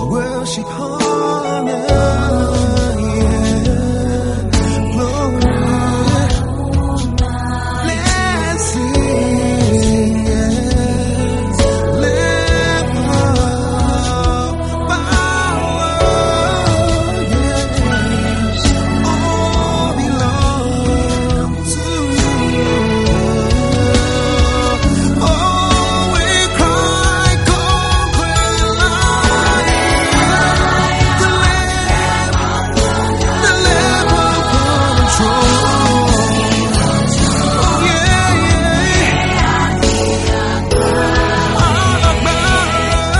worship, honor, yeah, glory, blessing, yes, lift up power, yes, all belongs to you. Oh, we cry, conquering lion, the Lamb upon the throne. Oh, yeah, yeah. All about,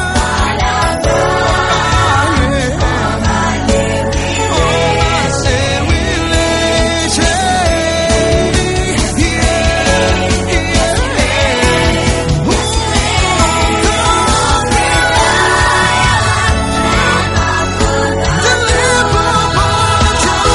yeah. Oh, I say we lift you. Yeah, yeah. Oh, the Lamb upon the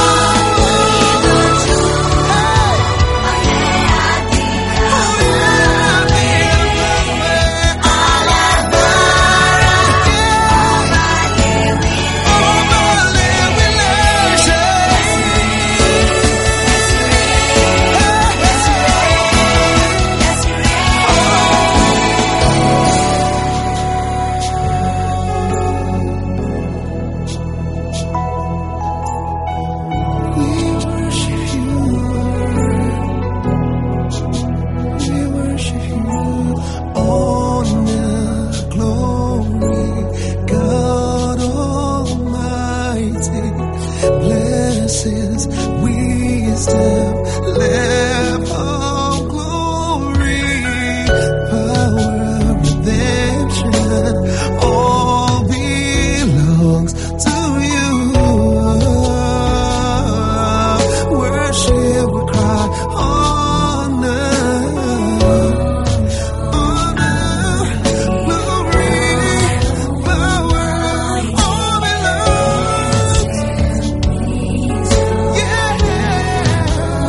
blessings, wisdom, Lamb of glory, power, redemption, all belongs to you. Worship, we cry, honor, glory, power, all belongs. Yeah.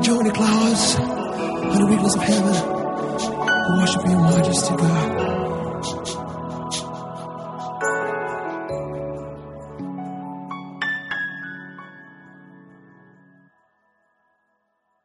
join the clouds and the weakness of heaven. We worship your majesty, God.